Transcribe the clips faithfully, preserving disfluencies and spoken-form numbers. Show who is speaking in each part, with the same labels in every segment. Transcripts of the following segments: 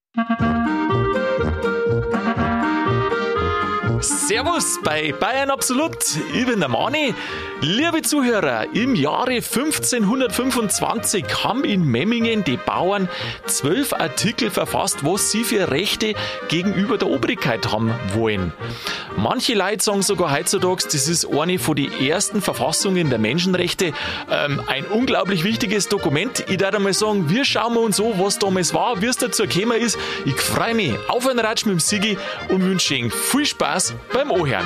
Speaker 1: Servus bei Bayern Absolut, ich bin der Mani. Liebe Zuhörer, im Jahre fünfzehnhundertfünfundzwanzig haben in Memmingen die Bauern zwölf Artikel verfasst, was sie für Rechte gegenüber der Obrigkeit haben wollen. Manche Leute sagen sogar heutzutage, das ist eine von den ersten Verfassungen der Menschenrechte. Ähm, ein unglaublich wichtiges Dokument. Ich darf einmal sagen, wir schauen uns an, was damals war, wie es dazu gekommen ist. Ich freue mich auf einen Ratsch mit dem Sigi und wünsche Ihnen viel Spaß beim Anhören.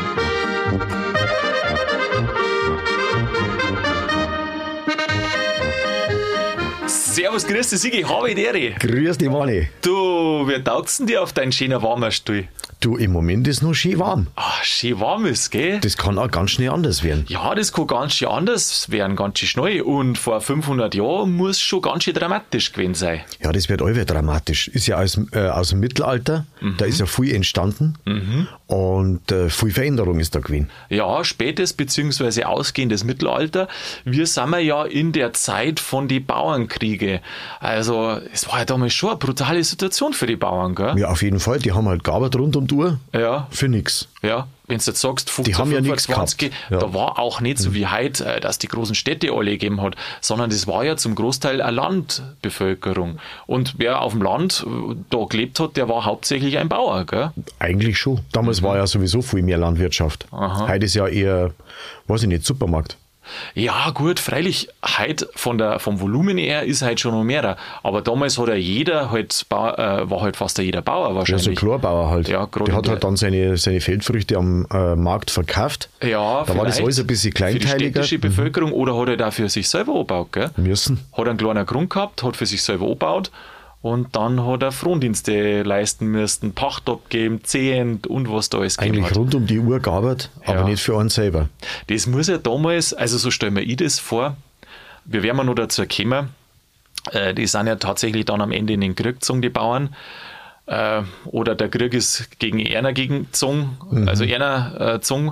Speaker 1: Servus, grüß dich, Sigi, habe die Ehre.
Speaker 2: Grüß dich, Mani.
Speaker 1: Du, wie taugt's denn dir auf deinen schönen warmen Stuhl?
Speaker 2: Du, im Moment ist noch schön warm.
Speaker 1: Ah, schön warm ist, gell?
Speaker 2: Das kann auch ganz schnell anders werden.
Speaker 1: Ja, das kann ganz schön anders werden, ganz schön schnell. Und vor fünfhundert Jahren muss schon ganz schön dramatisch gewesen sein.
Speaker 2: Ja, das wird allweil dramatisch. Ist ja aus, äh, aus dem Mittelalter, mhm. Da ist ja viel entstanden mhm. und äh, viel Veränderung ist da gewesen.
Speaker 1: Ja, spätes bzw. ausgehendes Mittelalter. Wir sind ja in der Zeit von den Bauernkriege. Also, es war ja damals schon eine brutale Situation für die Bauern, gell?
Speaker 2: Ja, auf jeden Fall. Die haben halt gearbeitet rund um die Uhr.
Speaker 1: Ja.
Speaker 2: Für nix.
Speaker 1: Ja, wenn du jetzt sagst,
Speaker 2: fünfzehnhundertfünfundzwanzig,
Speaker 1: ja, da war auch nicht so wie heute, dass die großen Städte alle gegeben hat, sondern das war ja zum Großteil eine Landbevölkerung. Und wer auf dem Land da gelebt hat, der war hauptsächlich ein Bauer, gell?
Speaker 2: Eigentlich schon. Damals mhm. war ja sowieso viel mehr Landwirtschaft. Aha. Heute ist ja eher, weiß ich nicht, Supermarkt.
Speaker 1: Ja, gut, freilich, heute von der, vom Volumen her ist halt schon noch mehr. Aber damals hat ja jeder, halt, äh, war halt fast jeder Bauer wahrscheinlich.
Speaker 2: Ja, so ein Klorbauer halt. Ja, der hat halt dann seine, seine Feldfrüchte am äh, Markt verkauft.
Speaker 1: Ja,
Speaker 2: da war das alles ein bisschen kleinteiliger.
Speaker 1: Für die städtische Bevölkerung mhm. oder hat er da für sich selber angebaut, gell?
Speaker 2: Müssen.
Speaker 1: Hat einen kleinen Grund gehabt, hat für sich selber angebaut. Und dann hat er Frondienste leisten müssen, Pacht abgeben, Zehnt und was da alles gegeben
Speaker 2: Eigentlich
Speaker 1: hat.
Speaker 2: Rund um die Uhr gearbeitet, aber
Speaker 1: ja.
Speaker 2: nicht für einen selber.
Speaker 1: Das muss ja damals, also so stellen wir ich das vor, wir werden noch dazu kommen, äh, die sind ja tatsächlich dann am Ende in den Krieg gezogen, die Bauern, äh, oder der Krieg ist gegen einer gezogen, mhm. also einer äh, gezogen.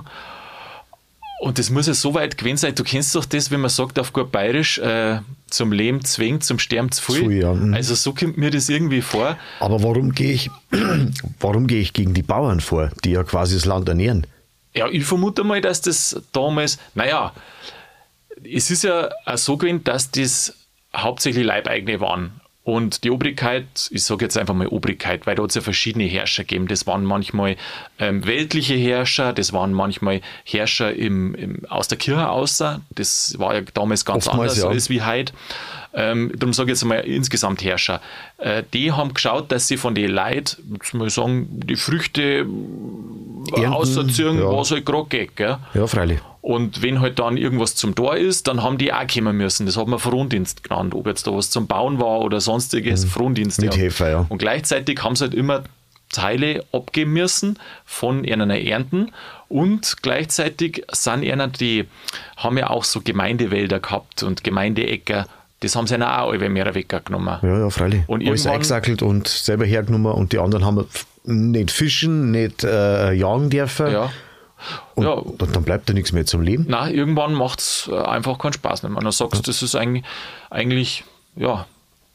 Speaker 1: Und das muss ja so weit gewesen sein, du kennst doch das, wenn man sagt auf gut Bayerisch, äh, zum Leben zwingt, zum Sterben zu viel.
Speaker 2: Viel, ja. mhm.
Speaker 1: Also so kommt mir das irgendwie vor.
Speaker 2: Aber warum gehe ich, warum gehe ich gegen die Bauern vor, die ja quasi das Land ernähren?
Speaker 1: Ja, ich vermute mal, dass das damals, naja, es ist ja auch so gewesen, dass das hauptsächlich Leibeigene waren. Und die Obrigkeit, ich sage jetzt einfach mal Obrigkeit, weil da hat es ja verschiedene Herrscher gegeben. Das waren manchmal ähm, weltliche Herrscher, das waren manchmal Herrscher im, im, aus der Kirche außer. Das war ja damals ganz
Speaker 2: Oftmals,
Speaker 1: anders
Speaker 2: ja.
Speaker 1: als wie heute. Ähm, darum sage ich jetzt mal insgesamt Herrscher. Äh, die haben geschaut, dass sie von den Leuten, muss man sagen, die Früchte ausziehen, ja. was halt gerade geht. Gell?
Speaker 2: Ja, freilich.
Speaker 1: Und wenn halt dann irgendwas zum Tor ist, dann haben die auch kommen müssen. Das hat man Frondienst genannt. Ob jetzt da was zum Bauen war oder sonstiges, mhm. Frondienst.
Speaker 2: Mit
Speaker 1: ja.
Speaker 2: Helfer, ja.
Speaker 1: Und gleichzeitig haben sie halt immer Teile abgeben müssen von ihren Ernten. Und gleichzeitig sind ihnen die, haben ja auch so Gemeindewälder gehabt und Gemeindeäcker. Das haben sie ihnen auch alle mehr weggenommen.
Speaker 2: Ja, ja, freilich.
Speaker 1: Und
Speaker 2: alles eingesackelt und selber hergenommen. Und die anderen haben nicht fischen, nicht äh, jagen dürfen.
Speaker 1: Ja.
Speaker 2: Und,
Speaker 1: ja.
Speaker 2: und dann bleibt da nichts mehr zum Leben.
Speaker 1: Nein, irgendwann macht es einfach keinen Spaß mehr. Man sagt, ja. das ist eigentlich, eigentlich ja,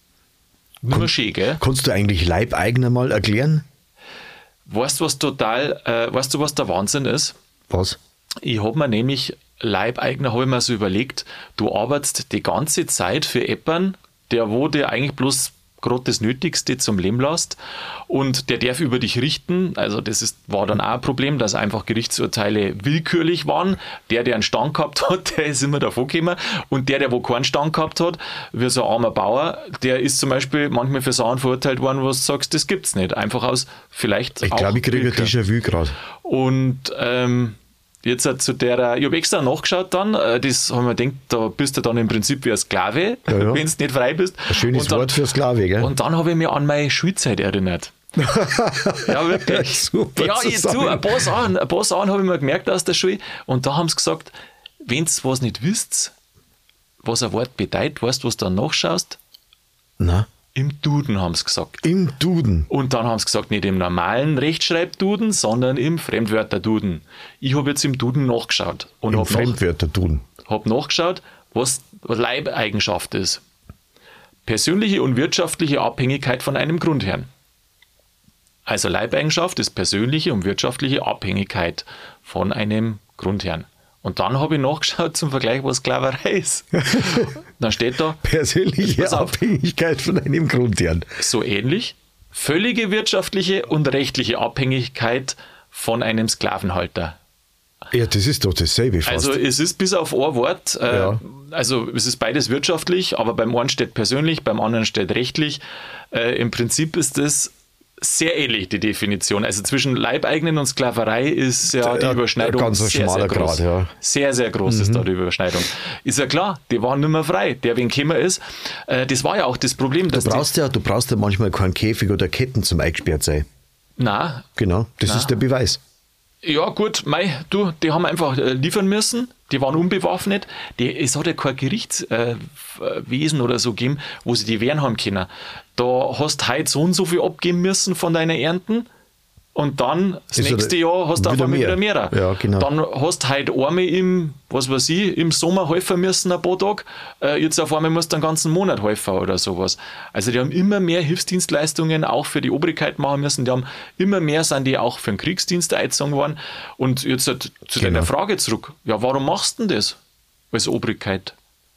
Speaker 1: nur Kon- schön, gell?
Speaker 2: Kannst du eigentlich Leibeigner mal erklären?
Speaker 1: Weißt du, was total, äh, weißt du, was der Wahnsinn ist?
Speaker 2: Was?
Speaker 1: Ich habe mir nämlich, Leibeigner, habe ich mir so überlegt, du arbeitest die ganze Zeit für jemanden, der wo dir eigentlich bloß gerade das Nötigste zum Leben lässt und der darf über dich richten, also das ist, war dann auch ein Problem, dass einfach Gerichtsurteile willkürlich waren, der, der einen Stand gehabt hat, der ist immer davon gekommen und der, der wo keinen Stand gehabt hat, wie so ein armer Bauer, der ist zum Beispiel manchmal für Sachen verurteilt worden, wo du sagst, das gibt's nicht, einfach aus vielleicht
Speaker 2: ich glaube, ich kriege ein Déjà-vu gerade.
Speaker 1: Und ähm, jetzt zu der, ich habe extra nachgeschaut dann, das haben wir gedacht, da bist du dann im Prinzip wie ein Sklave, ja, ja. wenn du nicht frei bist.
Speaker 2: Ein schönes
Speaker 1: dann,
Speaker 2: Wort für Sklave, gell?
Speaker 1: Und dann habe ich mich an meine Schulzeit erinnert. Ja, wirklich.
Speaker 2: Super
Speaker 1: ja, ich, du, ein paar Sachen, ein paar Sachen habe ich mir gemerkt aus der Schule und da haben sie gesagt, wenn ihr was nicht wisst, was ein Wort bedeutet, weißt du, was du dann nachschaust?
Speaker 2: Na?
Speaker 1: Im Duden haben sie gesagt.
Speaker 2: Im Duden?
Speaker 1: Und dann haben sie gesagt, nicht im normalen Rechtschreibduden, sondern im Fremdwörterduden. Ich habe jetzt im Duden nachgeschaut. Und
Speaker 2: Im
Speaker 1: hab
Speaker 2: Fremdwörterduden?
Speaker 1: Nach, habe nachgeschaut, was Leibeigenschaft ist. Persönliche und wirtschaftliche Abhängigkeit von einem Grundherrn. Also Leibeigenschaft ist persönliche und wirtschaftliche Abhängigkeit von einem Grundherrn. Und dann habe ich nachgeschaut zum Vergleich, was Sklaverei ist. Dann steht da...
Speaker 2: Persönliche Abhängigkeit von einem Grundherrn.
Speaker 1: So ähnlich. Völlige wirtschaftliche und rechtliche Abhängigkeit von einem Sklavenhalter.
Speaker 2: Ja, das ist doch dasselbe fast.
Speaker 1: Also es ist bis auf ein Wort, äh,
Speaker 2: Ja.
Speaker 1: also es ist beides wirtschaftlich, aber beim einen steht persönlich, beim anderen steht rechtlich. Äh, Im Prinzip ist das sehr ähnlich, die Definition. Also zwischen Leibeigenen und Sklaverei ist ja die
Speaker 2: Ja,
Speaker 1: Überschneidung
Speaker 2: ganz ein
Speaker 1: sehr, sehr
Speaker 2: schmaler
Speaker 1: groß.
Speaker 2: Grad, ja.
Speaker 1: Sehr, sehr groß ist da die Überschneidung. Ist ja klar, die waren nicht mehr frei. Der, wen gekommen ist, äh, das war ja auch das Problem, dass
Speaker 2: Du brauchst ja, du brauchst ja manchmal keinen Käfig oder Ketten zum eingesperrt sein.
Speaker 1: die... Na,
Speaker 2: Genau, das
Speaker 1: Na.
Speaker 2: ist der Beweis.
Speaker 1: ja gut, mei, du, die haben einfach äh, liefern müssen, die waren unbewaffnet. Die, es hat ja kein Gerichtswesen äh, Wesen oder so gegeben, wo sie die wehren haben können. Da hast du heute so und so viel abgeben müssen von deinen Ernten und dann das
Speaker 2: Ist
Speaker 1: nächste
Speaker 2: wieder-
Speaker 1: Jahr hast du auf
Speaker 2: wieder
Speaker 1: einmal wieder
Speaker 2: mehr.
Speaker 1: mehr.
Speaker 2: Ja, genau.
Speaker 1: Dann hast du heute einmal im, was weiß ich, im Sommer helfen müssen ein paar Tage, äh, jetzt auf einmal musst du einen ganzen Monat helfen oder sowas. Also die haben immer mehr Hilfsdienstleistungen auch für die Obrigkeit machen müssen, die haben immer mehr, sind die auch für den Kriegsdienst eingezogen worden. Und jetzt halt zu
Speaker 2: Genau.
Speaker 1: deiner Frage zurück, ja, warum machst du denn das als Obrigkeit?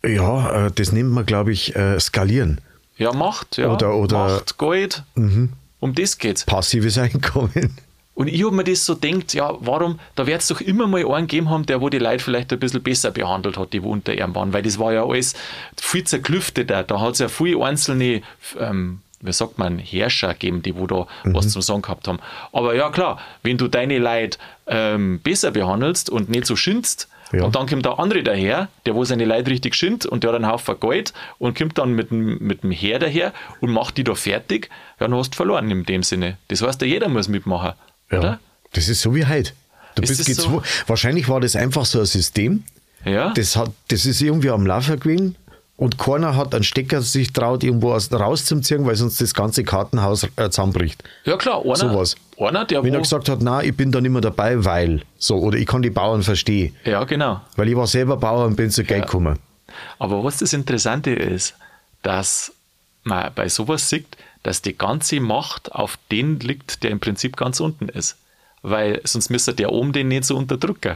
Speaker 2: Ja, äh, das nennt man, glaube ich, äh, skalieren.
Speaker 1: Ja, Macht, ja,
Speaker 2: Oder- oder-
Speaker 1: Macht, Geld, um das geht's.
Speaker 2: Passives Einkommen.
Speaker 1: Und ich habe mir das so gedacht, ja, warum, da wird es doch immer mal einen gegeben haben, der wo die Leute vielleicht ein bisschen besser behandelt hat, die wo unter ihm waren, weil das war ja alles viel zerklüfteter, da hat es ja viele einzelne, ähm, wie sagt man, Herrscher gegeben, die wo da was zum Sagen gehabt haben. Aber ja klar, wenn du deine Leute ähm, besser behandelst und nicht so schindst,
Speaker 2: Ja.
Speaker 1: und dann kommt der andere daher, der wo seine Leute richtig schindt und der hat einen Haufen Geld und kommt dann mit dem, mit dem Heer daher und macht die da fertig, ja, dann hast du verloren in dem Sinne. Das heißt, ja, jeder muss mitmachen, oder?
Speaker 2: Das ist so wie heute. Du
Speaker 1: Ist
Speaker 2: bist
Speaker 1: das
Speaker 2: gezwungen.
Speaker 1: so?
Speaker 2: Wahrscheinlich war das einfach so ein System.
Speaker 1: Ja.
Speaker 2: Das, hat, das ist irgendwie am Laufen gewesen und keiner hat einen Stecker sich traut, irgendwo aus, rauszuziehen, weil sonst das ganze Kartenhaus äh, zusammenbricht.
Speaker 1: Ja klar, einer,
Speaker 2: Sowas.
Speaker 1: einer der
Speaker 2: Wenn
Speaker 1: wo,
Speaker 2: er gesagt hat, nein, ich bin da nicht mehr dabei, weil so, oder ich kann die Bauern verstehen,
Speaker 1: ja genau.
Speaker 2: weil ich war selber Bauer und bin zu Geld
Speaker 1: Ja.
Speaker 2: gekommen.
Speaker 1: Aber was das Interessante ist, dass man bei sowas sieht, dass die ganze Macht auf den liegt, der im Prinzip ganz unten ist. Weil sonst müsste der oben den nicht so unterdrücken.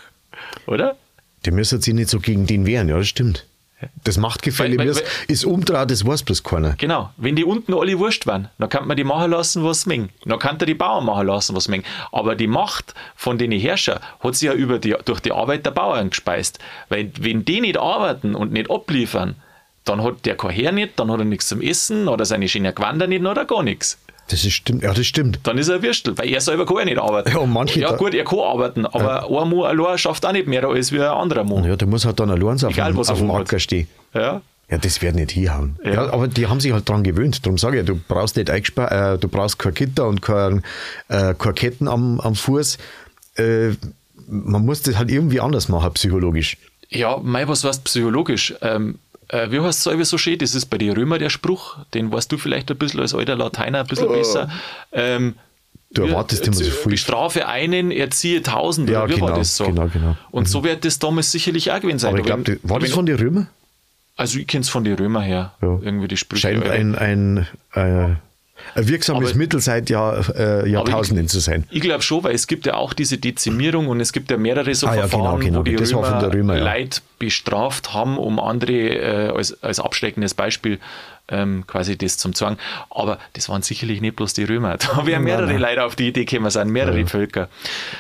Speaker 1: Oder?
Speaker 2: Die müssen sich nicht so gegen den wehren, ja, das stimmt. Das Machtgefälle
Speaker 1: Weil- weil-
Speaker 2: ist- ist umdraht, das weiß bloß keiner.
Speaker 1: Genau. Wenn die unten alle wurscht waren, dann kann man die machen lassen, was sie mengen. Dann kann der die Bauern machen lassen, was sie mengen. Aber die Macht von den Herrschern hat sich ja über die, durch die Arbeit der Bauern gespeist. Weil wenn die nicht arbeiten und nicht abliefern, dann hat der kein Heer nicht, dann hat er nichts zum Essen oder seine schönen Gewänder nicht oder gar nichts.
Speaker 2: Das ist stimmt, ja, das stimmt.
Speaker 1: Dann ist er ein Würstel, weil er selber kann ja nicht arbeiten.
Speaker 2: Ja, und manche
Speaker 1: ja
Speaker 2: da-
Speaker 1: gut, er kann arbeiten, aber ein Mann allein schafft auch nicht mehr als wie ein anderer Mann.
Speaker 2: Ja, der muss halt dann allein auf,
Speaker 1: Egal,
Speaker 2: dem,
Speaker 1: was er
Speaker 2: auf dem
Speaker 1: hat.
Speaker 2: Acker stehen.
Speaker 1: Ja.
Speaker 2: Ja, das wird nicht hinhauen.
Speaker 1: Ja.
Speaker 2: Ja. aber die haben sich halt dran gewöhnt. Darum sage ich, du brauchst nicht eingesperrt, äh, du brauchst kein Gitter und kein, äh, keine Ketten am, am Fuß. Äh, man muss das halt irgendwie anders machen, psychologisch.
Speaker 1: Ja, mei, was weißt psychologisch? Ähm, äh, wie heißt es so schön? Das ist bei den Römer der Spruch, den weißt du vielleicht ein bisschen als alter Lateiner ein bisschen besser. Ähm,
Speaker 2: Du
Speaker 1: wir-
Speaker 2: erwartest immer so
Speaker 1: äh,
Speaker 2: viel.
Speaker 1: Bestrafe einen, erziehe tausend,
Speaker 2: Ja,
Speaker 1: oder wie war
Speaker 2: genau,
Speaker 1: das so?
Speaker 2: genau, genau.
Speaker 1: Und so wird das damals sicherlich auch gewesen sein.
Speaker 2: Aber ich
Speaker 1: Wenn-
Speaker 2: glaube, war das
Speaker 1: wenn-
Speaker 2: von den Römern?
Speaker 1: Also ich kenne es von den Römern her,
Speaker 2: Ja.
Speaker 1: irgendwie die Sprüche.
Speaker 2: Scheint
Speaker 1: Alter.
Speaker 2: ein, ein, äh, ein wirksames
Speaker 1: Aber-
Speaker 2: Mittel seit Jahr, äh, Jahrtausenden zu sein.
Speaker 1: Ich glaube schon, weil es gibt ja auch diese Dezimierung und es gibt ja mehrere so
Speaker 2: Ah ja,
Speaker 1: Verfahren,
Speaker 2: genau, genau.
Speaker 1: wo die
Speaker 2: Das war
Speaker 1: Römer,
Speaker 2: von der Römer, ja.
Speaker 1: Leute bestraft haben, um andere äh, als, als abschreckendes Beispiel ähm, quasi das zum Zwang. Aber das waren sicherlich nicht bloß die Römer. Da wären mehrere
Speaker 2: nein.
Speaker 1: Leute auf die Idee gekommen sein, mehrere
Speaker 2: Ja.
Speaker 1: Völker.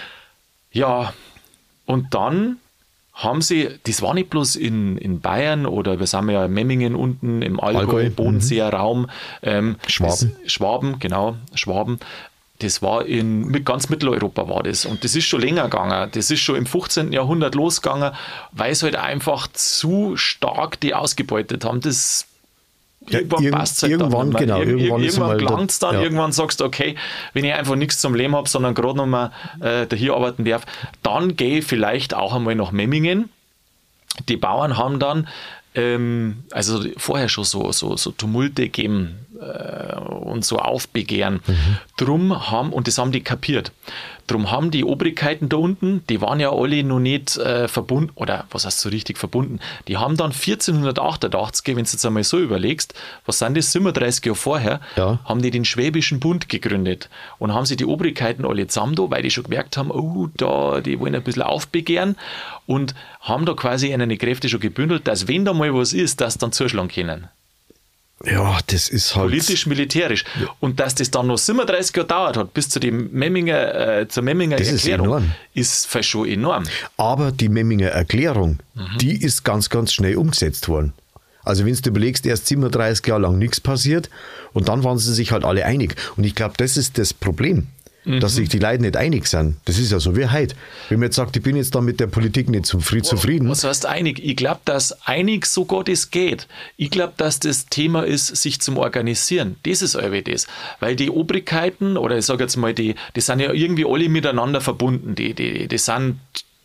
Speaker 1: Ja, und dann haben sie, das war nicht bloß in, in Bayern oder wir sind ja in Memmingen unten im Allgäu,
Speaker 2: Allgäu,
Speaker 1: Bodenseer Raum. Ähm,
Speaker 2: Schwaben.
Speaker 1: Das, Schwaben, genau, Schwaben. Das war in mit ganz Mitteleuropa war das. Und das ist schon länger gegangen. Das ist schon im fünfzehnten Jahrhundert losgegangen, weil es halt einfach zu stark die ausgebeutet haben. Das
Speaker 2: Ja,
Speaker 1: irgendwann
Speaker 2: irgend-
Speaker 1: passt halt
Speaker 2: irgendwann,
Speaker 1: dann nicht mehr.
Speaker 2: genau,
Speaker 1: Irgend,
Speaker 2: irgendwann ist
Speaker 1: irgendwann
Speaker 2: einmal der-
Speaker 1: gelangt es dann,
Speaker 2: ja.
Speaker 1: irgendwann sagst du, okay, wenn ich einfach nichts zum Leben habe, sondern gerade noch mal äh, da hier arbeiten darf, dann gehe ich vielleicht auch einmal nach Memmingen. Die Bauern haben dann ähm, also vorher schon so, so, so Tumulte gegeben, äh, und so aufbegehren. Mhm. Drum haben, und das haben die kapiert, drum haben die Obrigkeiten da unten, die waren ja alle noch nicht äh, verbunden, oder was heißt so richtig verbunden, die haben dann vierzehnhundertachtundachtzig, wenn du jetzt einmal so überlegst, was sind das, siebenunddreißig Jahre vorher, ja. haben die den Schwäbischen Bund gegründet und haben sich die Obrigkeiten alle zusammen da, weil die schon gemerkt haben, oh, da, die wollen ein bisschen aufbegehren und haben da quasi eine Kräfte schon gebündelt, dass wenn da mal was ist, dass dann zuschlagen können.
Speaker 2: Ja, das ist halt...
Speaker 1: Politisch, militärisch. Ja. Und dass das dann noch siebenunddreißig Jahre gedauert hat, bis zu dem Memminger, äh, zur Memminger
Speaker 2: das
Speaker 1: Erklärung,
Speaker 2: ist,
Speaker 1: ist schon enorm.
Speaker 2: Aber die Memminger Erklärung, mhm. die ist ganz, ganz schnell umgesetzt worden. Also wenn du überlegst, erst siebenunddreißig Jahre lang nichts passiert und dann waren sie sich halt alle einig. Und ich glaube, das ist das Problem. Mhm. Dass sich die Leute nicht einig sind. Das ist ja so wie heute. Wenn man jetzt sagt, ich bin jetzt da mit der Politik nicht zufrieden.
Speaker 1: Was heißt einig? Ich glaube, dass einig sogar das geht. Ich glaube, dass das Thema ist, sich zum Organisieren. Das ist irgendwie das. Weil die Obrigkeiten, oder ich sage jetzt mal, die, die sind ja irgendwie alle miteinander verbunden. Die, die, die sind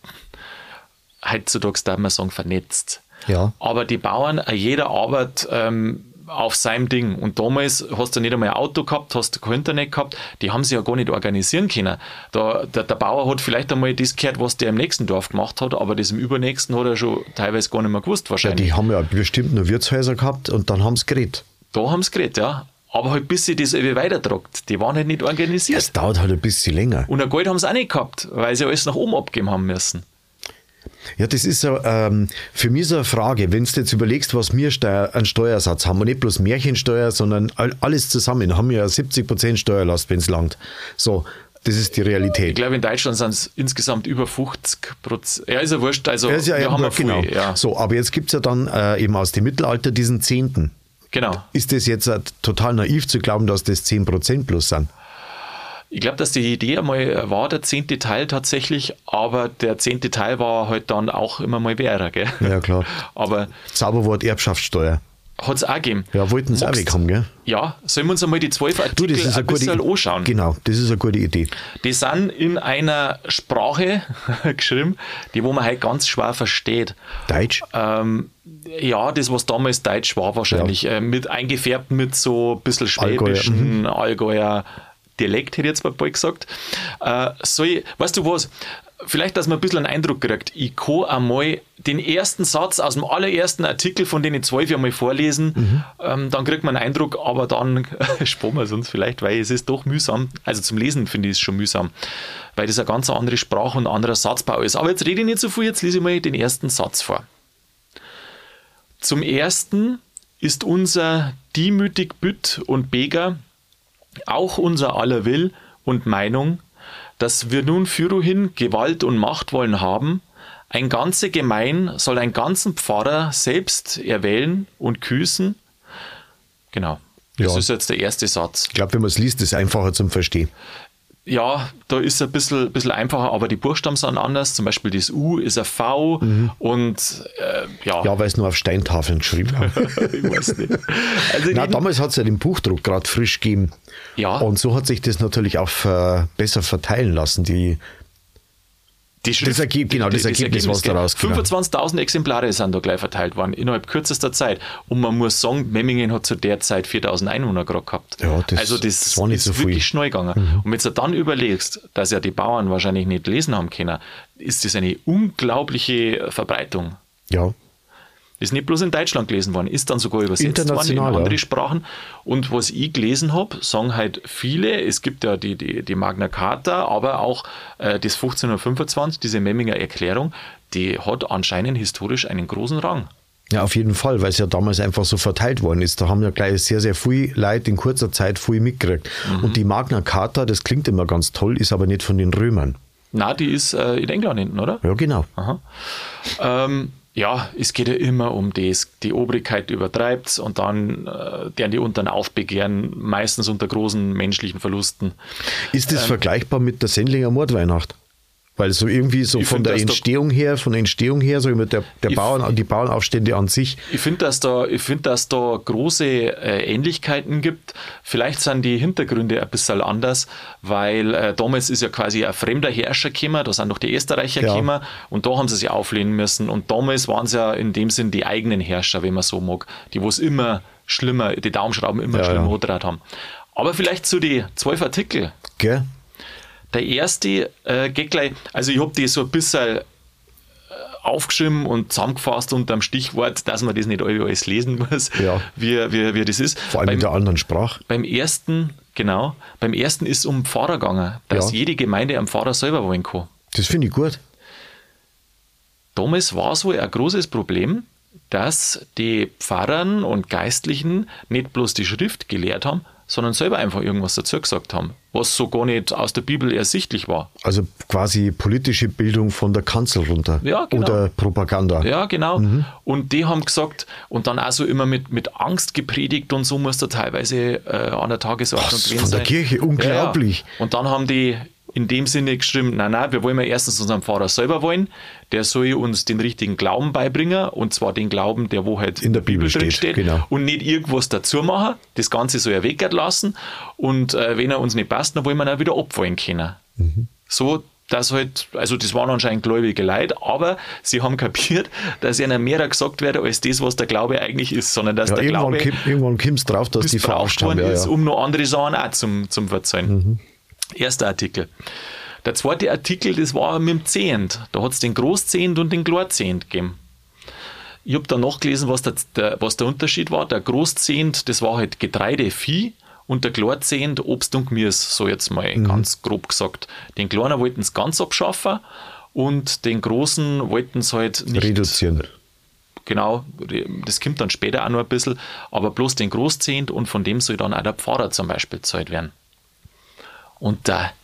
Speaker 1: heutzutage, darf man sagen, vernetzt.
Speaker 2: Ja.
Speaker 1: Aber die Bauern, jeder arbeitet ähm, auf seinem Ding. Und damals hast du nicht einmal ein Auto gehabt, hast du kein Internet gehabt, die haben sich ja gar nicht organisieren können. Da, der, der Bauer hat vielleicht einmal das gehört, was der im nächsten Dorf gemacht hat, aber das im übernächsten hat er schon teilweise gar nicht mehr gewusst wahrscheinlich.
Speaker 2: Ja, die haben ja bestimmt nur Wirtshäuser gehabt und dann haben sie geredet.
Speaker 1: Da haben sie geredet, ja. Aber halt bis sie das irgendwie weitertragt. Die waren halt nicht organisiert.
Speaker 2: Das dauert halt ein bisschen länger.
Speaker 1: Und ein Geld haben sie auch nicht gehabt, weil sie alles nach oben abgeben haben müssen.
Speaker 2: Ja, das ist so, ähm, für mich so eine Frage, wenn du jetzt überlegst, was wir Steuer, einen Steuersatz haben, und nicht bloß Märchensteuer, sondern all, alles zusammen, haben wir ja siebzig Prozent Steuerlast, wenn es langt. So, das ist die Realität.
Speaker 1: Ich glaube, in Deutschland sind es insgesamt über fünfzig Prozent. Ja, ist ja wurscht, also
Speaker 2: ja, ist ja
Speaker 1: wir haben ja
Speaker 2: viel, genau. Ja. So, aber jetzt gibt es ja dann äh, eben aus dem Mittelalter diesen Zehnten.
Speaker 1: Genau.
Speaker 2: Ist das jetzt äh, total naiv zu glauben, dass das zehn Prozent plus sind?
Speaker 1: Ich glaube, dass die Idee einmal war, der zehnte Teil tatsächlich, aber der zehnte Teil war halt dann auch immer mal wäre, gell?
Speaker 2: Ja, klar.
Speaker 1: Aber
Speaker 2: Zauberwort Erbschaftssteuer.
Speaker 1: Hat es auch gegeben.
Speaker 2: Ja, wollten sie auch weg haben, gell?
Speaker 1: Ja, sollen wir uns einmal die zwölf Artikel
Speaker 2: du, das ist
Speaker 1: ein bisschen
Speaker 2: gute,
Speaker 1: anschauen?
Speaker 2: Genau, das ist eine gute Idee.
Speaker 1: Die sind in einer Sprache geschrieben, die wo man halt ganz schwer versteht.
Speaker 2: Deutsch?
Speaker 1: Ähm, ja, das, was damals Deutsch war wahrscheinlich. Ja. Äh, mit eingefärbt mit so ein bisschen schwäbischen, Allgäuer, Allgäuer Dialekt, hätte ich jetzt mal bald gesagt. Äh, soll ich, weißt du was? Vielleicht, dass man ein bisschen einen Eindruck kriegt. Ich kann einmal den ersten Satz aus dem allerersten Artikel von den zwölf einmal vorlesen. Mhm. Ähm, dann kriegt man einen Eindruck, aber dann sparen wir es uns vielleicht, weil es ist doch mühsam. Also zum Lesen finde ich es schon mühsam, weil das eine ganz andere Sprache und ein anderer Satzbau ist. Aber jetzt rede ich nicht so viel, jetzt lese ich mal den ersten Satz vor. Zum Ersten ist unser demütig Bütt und Beger auch unser aller Will und Meinung, dass wir nun fürhin Gewalt und Macht wollen haben, ein ganze Gemein soll einen ganzen Pfarrer selbst erwählen und küßen. Genau, das
Speaker 2: ja.
Speaker 1: ist jetzt der erste Satz.
Speaker 2: Ich glaube, wenn man es liest, ist es einfacher zum Verstehen.
Speaker 1: Ja, da ist es ein bisschen, bisschen einfacher, aber die Buchstaben sind anders. Zum Beispiel das U ist ein V mhm. und äh, ja.
Speaker 2: Ja, weil es nur auf Steintafeln geschrieben haben.
Speaker 1: Ich weiß nicht. Also
Speaker 2: Na, damals hat es ja den Buchdruck gerade frisch gegeben.
Speaker 1: Ja.
Speaker 2: Und so hat sich das natürlich auch äh, besser verteilen lassen, die
Speaker 1: Die Schrift,
Speaker 2: das Ergebnis, genau, das, das Ergebnis,
Speaker 1: Ergebnis
Speaker 2: was daraus kam.
Speaker 1: fünfundzwanzigtausend Exemplare sind da gleich verteilt worden, innerhalb kürzester Zeit. Und man muss sagen, Memmingen hat zu der Zeit viertausend Einwohner gerade gehabt.
Speaker 2: Ja, das,
Speaker 1: also das,
Speaker 2: das war nicht
Speaker 1: ist
Speaker 2: so viel.
Speaker 1: Wirklich schnell gegangen. Mhm. Und wenn du dann überlegst, dass ja die Bauern wahrscheinlich nicht lesen haben können, ist das eine unglaubliche Verbreitung.
Speaker 2: Ja.
Speaker 1: Ist nicht bloß in Deutschland gelesen worden, ist dann sogar übersetzt worden in
Speaker 2: ja.
Speaker 1: andere Sprachen. Und was ich gelesen habe, sagen halt viele, es gibt ja die, die, die Magna Carta, aber auch äh, das fünfzehnhundertfünfundzwanzig, diese Memminger Erklärung, die hat anscheinend historisch einen großen Rang.
Speaker 2: Ja, auf jeden Fall, weil es ja damals einfach so verteilt worden ist. Da haben ja gleich sehr, sehr viele Leute in kurzer Zeit viel mitgekriegt. Mhm. Und die Magna Carta, das klingt immer ganz toll, ist aber nicht von den Römern.
Speaker 1: Na, die ist äh, in England hinten, oder?
Speaker 2: Ja, genau.
Speaker 1: Aha. Ähm, Ja, es geht ja immer um das. Die Obrigkeit übertreibt es und dann äh, deren die Unteren aufbegehren, meistens unter großen menschlichen Verlusten.
Speaker 2: Ist das ähm, vergleichbar mit der Sendlinger Mordweihnacht? Weil so irgendwie so von
Speaker 1: find,
Speaker 2: der Entstehung da, her, von der Entstehung her, so mit der, der Bauern, die Bauernaufstände an sich.
Speaker 1: Ich finde, dass da, ich finde, dass da große äh, Ähnlichkeiten gibt. Vielleicht sind die Hintergründe ein bisschen anders, weil äh, damals ist ja quasi ein fremder Herrscher gekommen, da sind doch die Österreicher
Speaker 2: ja.
Speaker 1: gekommen und da haben sie sich auflehnen müssen. Und damals waren es ja in dem Sinn die eigenen Herrscher, wenn man so mag, die wo es immer schlimmer, die Daumenschrauben immer
Speaker 2: Ja,
Speaker 1: schlimmer
Speaker 2: ja.
Speaker 1: hochgedreht haben. Aber vielleicht zu den zwölf Artikel.
Speaker 2: Gell?
Speaker 1: Der erste äh, geht gleich, also ich habe die so ein bisschen äh, aufgeschrieben und zusammengefasst unter dem Stichwort, dass man das nicht alles lesen muss,
Speaker 2: Ja.
Speaker 1: wie, wie, wie das ist.
Speaker 2: Vor allem
Speaker 1: beim,
Speaker 2: in der anderen Sprache.
Speaker 1: beim ersten, genau, beim ersten ist es um Pfarrer gegangen, dass
Speaker 2: Ja.
Speaker 1: jede Gemeinde einen Pfarrer selber wollen kann.
Speaker 2: Das finde ich gut.
Speaker 1: Damals war so ein großes Problem, dass die Pfarrern und Geistlichen nicht bloß die Schrift gelehrt haben, sondern selber einfach irgendwas dazu gesagt haben, was so gar nicht aus der Bibel ersichtlich war.
Speaker 2: Also quasi politische Bildung von der Kanzel runter.
Speaker 1: Ja, genau.
Speaker 2: Oder Propaganda.
Speaker 1: Ja, genau. Und die haben gesagt, und dann auch so immer mit, mit Angst gepredigt und so muss da teilweise äh, an der Tagesordnung
Speaker 2: Was,
Speaker 1: gewesen
Speaker 2: von der
Speaker 1: sein.
Speaker 2: Kirche, unglaublich.
Speaker 1: Ja, ja. Und dann haben die in dem Sinne geschrieben, nein, nein, wir wollen ja erstens unseren Pfarrer selber wollen, der soll uns den richtigen Glauben beibringen, und zwar den Glauben, der wo halt
Speaker 2: In der Bibel
Speaker 1: drin
Speaker 2: steht, genau.
Speaker 1: und nicht irgendwas dazu machen, das Ganze soll er weggehen lassen, und äh, wenn er uns nicht passt, dann wollen wir ihn auch wieder abwollen können.
Speaker 2: Mhm.
Speaker 1: So, dass halt, also das waren anscheinend gläubige Leute, aber sie haben kapiert, dass ihnen mehr gesagt werde als das, was der Glaube eigentlich ist, sondern dass
Speaker 2: Ja,
Speaker 1: der
Speaker 2: irgendwann,
Speaker 1: Glaube
Speaker 2: kommt, irgendwann kommst du drauf, dass die
Speaker 1: missbraucht
Speaker 2: verarscht haben.
Speaker 1: worden
Speaker 2: Ja,
Speaker 1: ist,
Speaker 2: ja.
Speaker 1: um noch andere Sachen auch zum, zum Verzeihen.
Speaker 2: Mhm.
Speaker 1: Erster Artikel. Der zweite Artikel, das war mit dem Zehnt. Da hat es den Großzehnt und den Klerzehnt gegeben. Ich habe da nachgelesen, was der, der, was der Unterschied war. Der Großzehnt, das war halt Getreide, Vieh, und der Klerzehnt Obst und Gemüse, so jetzt mal
Speaker 2: Mhm.
Speaker 1: ganz grob gesagt. Den Kleinen wollten es ganz abschaffen und den Großen wollten es halt nicht
Speaker 2: Reduzieren.
Speaker 1: Genau, das kommt dann später auch noch ein bisschen, aber bloß den Großzehnt, und von dem soll dann auch der Pfarrer zum Beispiel gezahlt werden. Und da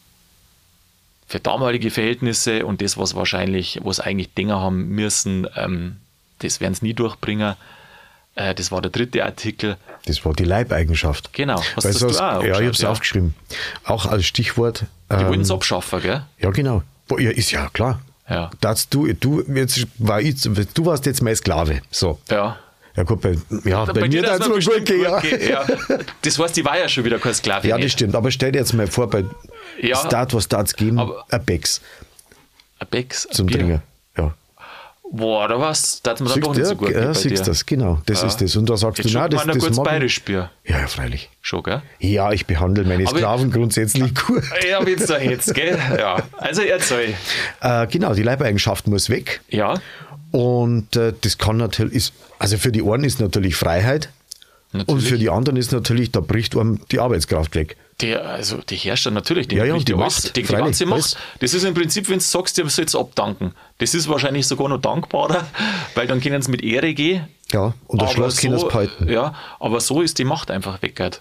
Speaker 1: für damalige Verhältnisse und das, was wahrscheinlich, was eigentlich Dinge haben müssen, ähm, das werden sie nie durchbringen. Äh, das war der dritte Artikel.
Speaker 2: Das war die Leibeigenschaft.
Speaker 1: Genau, hast
Speaker 2: Weißt
Speaker 1: du
Speaker 2: was?
Speaker 1: das auch
Speaker 2: Ja, ich habe
Speaker 1: aufgeschrieben,
Speaker 2: es
Speaker 1: ja.
Speaker 2: aufgeschrieben. Auch als Stichwort.
Speaker 1: Die
Speaker 2: ähm,
Speaker 1: wollten es abschaffen, gell?
Speaker 2: Ja, genau. Boah, ja, ist ja klar.
Speaker 1: Ja.
Speaker 2: Das, du, du, jetzt war ich, du warst jetzt mein Sklave. So.
Speaker 1: Ja.
Speaker 2: Ja, gut, bei, ja, bei, mir
Speaker 1: darf's
Speaker 2: hat es
Speaker 1: mir
Speaker 2: mal gut
Speaker 1: bestimmt
Speaker 2: gehen. Ja.
Speaker 1: gehen, ja. Das heißt, ich war ja schon wieder kein Sklave.
Speaker 2: Ja,
Speaker 1: mehr.
Speaker 2: das stimmt. Aber stell dir jetzt mal vor, bei
Speaker 1: Ja.
Speaker 2: Start, was darf es geben?
Speaker 1: Aber-
Speaker 2: Ein Becks
Speaker 1: Ein Becks, ein
Speaker 2: zum
Speaker 1: Bier.
Speaker 2: Trinken. Ja.
Speaker 1: Boah, da was, da hat man dann
Speaker 2: Siehst
Speaker 1: doch
Speaker 2: du,
Speaker 1: nicht
Speaker 2: ja,
Speaker 1: so gut
Speaker 2: ja,
Speaker 1: wie bei
Speaker 2: siehst
Speaker 1: dir.
Speaker 2: das, genau. Das
Speaker 1: Ja.
Speaker 2: ist das. Und da sagst
Speaker 1: Jetzt
Speaker 2: du, nein,
Speaker 1: schaut
Speaker 2: das,
Speaker 1: man ein
Speaker 2: das
Speaker 1: gutes
Speaker 2: mag ich.
Speaker 1: bayerisch Bier.
Speaker 2: Ja, ja, freilich.
Speaker 1: Schon, gell?
Speaker 2: Ja, ich behandle meine
Speaker 1: Aber-
Speaker 2: Sklaven grundsätzlich gut.
Speaker 1: Ja, wenn's da jetzt, gell? Ja. Also erzähl.
Speaker 2: Äh, genau, die Leibeigenschaft muss weg.
Speaker 1: Ja,
Speaker 2: Und äh, das kann natürlich, ist, also für die einen ist natürlich Freiheit. Und
Speaker 1: natürlich.
Speaker 2: für die anderen ist natürlich, da bricht einem die Arbeitskraft weg.
Speaker 1: Die, also die Herrscher natürlich, die,
Speaker 2: Ja, ja,
Speaker 1: bricht
Speaker 2: die
Speaker 1: ja alles,
Speaker 2: Macht,
Speaker 1: die, die
Speaker 2: freilich,
Speaker 1: ganze
Speaker 2: alles.
Speaker 1: Macht. Das ist im Prinzip, wenn du sagst, ihr sollt abdanken. Das ist wahrscheinlich sogar noch dankbarer, weil dann können sie mit Ehre gehen.
Speaker 2: Ja, und das
Speaker 1: Aber
Speaker 2: Schloss können sie behalten.
Speaker 1: Ja, aber so ist die Macht einfach weggehört.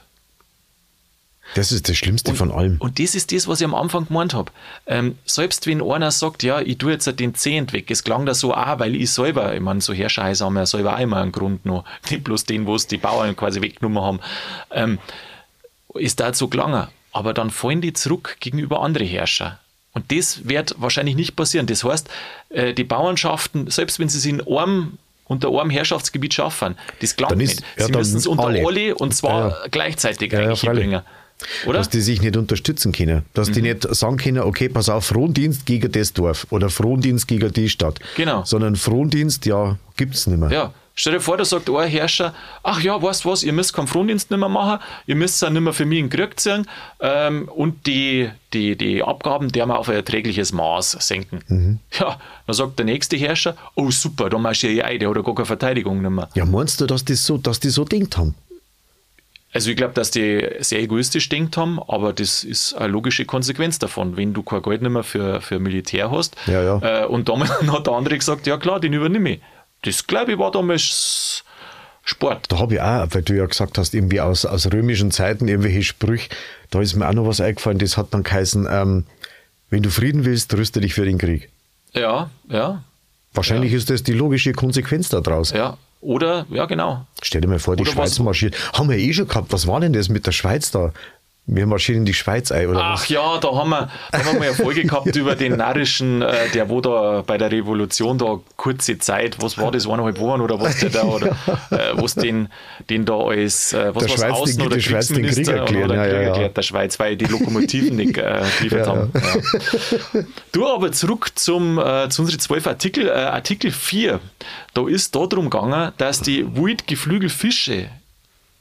Speaker 2: Das ist das Schlimmste von allem.
Speaker 1: Und das ist das, was ich am Anfang gemeint habe. Ähm, selbst wenn einer sagt, ja, ich tue jetzt den Zehnt weg, es klang da so auch, weil ich selber, ich meine, so Herrscherhäuser haben ja selber auch immer einen Grund noch, nicht bloß den, wo es die Bauern quasi weggenommen haben, ähm, ist da so gelangen. Aber dann fallen die zurück gegenüber anderen Herrscher. Und das wird wahrscheinlich nicht passieren. Das heißt, äh, die Bauernschaften, selbst wenn sie es in einem, unter einem Herrschaftsgebiet schaffen, das gelangt
Speaker 2: Dann ist-
Speaker 1: nicht.
Speaker 2: ja,
Speaker 1: Sie
Speaker 2: dann
Speaker 1: müssen es unter
Speaker 2: alle.
Speaker 1: alle, und zwar
Speaker 2: Ja, ja.
Speaker 1: gleichzeitig
Speaker 2: Ja, ja,
Speaker 1: eigentlich
Speaker 2: freilich.
Speaker 1: hinbringen. Oder?
Speaker 2: Dass die sich nicht unterstützen können. Dass
Speaker 1: Mhm.
Speaker 2: die nicht sagen können, okay, pass auf, Frondienst gegen das Dorf oder Frondienst gegen die Stadt.
Speaker 1: Genau.
Speaker 2: Sondern Frondienst, ja, gibt es nicht mehr.
Speaker 1: Ja, stell dir vor, da sagt ein Herrscher, ach ja, weißt du was, ihr müsst keinen Frondienst nicht mehr machen, ihr müsst auch nicht mehr für mich in den Krieg ziehen, ähm, und die, die, die Abgaben, die wir auf ein erträgliches Maß senken.
Speaker 2: Mhm.
Speaker 1: Ja, dann sagt der nächste Herrscher, oh super, da marschiere ich ein, der hat ja gar keine Verteidigung nicht mehr.
Speaker 2: Ja, meinst du, dass, das so, dass die so denkt haben?
Speaker 1: Also ich glaube, dass die sehr egoistisch denkt haben, aber das ist eine logische Konsequenz davon, wenn du kein Geld nicht mehr für, für Militär hast.
Speaker 2: Ja, ja.
Speaker 1: Äh, und damals hat der andere gesagt, ja klar, den übernehme ich. Das, glaube ich, war damals Sport.
Speaker 2: Da habe ich auch, weil du ja gesagt hast, irgendwie aus, aus römischen Zeiten irgendwelche Sprüche, da ist mir auch noch was eingefallen, das hat dann geheißen, ähm, wenn du Frieden willst, rüste dich für den Krieg.
Speaker 1: Ja, ja,
Speaker 2: Wahrscheinlich ist das die logische Konsequenz daraus.
Speaker 1: ja. Oder, ja genau.
Speaker 2: Stell dir mal vor, die
Speaker 1: Oder
Speaker 2: Schweiz
Speaker 1: was-
Speaker 2: marschiert. Haben wir eh schon gehabt. Was war denn das mit der Schweiz da? Wir marschieren in die Schweiz ein, oder
Speaker 1: Ach
Speaker 2: was?
Speaker 1: ja, da haben wir, da haben wir eine Folge gehabt über den narrischen, äh, der wo da bei der Revolution da kurze Zeit, was war das, eineinhalb Wochen oder was der da, oder äh, was den, den da als, äh, was
Speaker 2: Der
Speaker 1: war's,
Speaker 2: Schweiz
Speaker 1: Außen-
Speaker 2: den-
Speaker 1: oder
Speaker 2: die Schweiz den Krieg
Speaker 1: Kriegsminister
Speaker 2: erklären,
Speaker 1: oder
Speaker 2: ja,
Speaker 1: Krieg
Speaker 2: ja, ja.
Speaker 1: erklärt der Schweiz, weil die Lokomotiven nicht äh, geliefert
Speaker 2: Ja,
Speaker 1: haben. Ja. Du, aber zurück zum, äh, zu unseren zwölf Artikel. Äh, Artikel vier, da ist da drum gegangen, dass die Wildgeflügelfische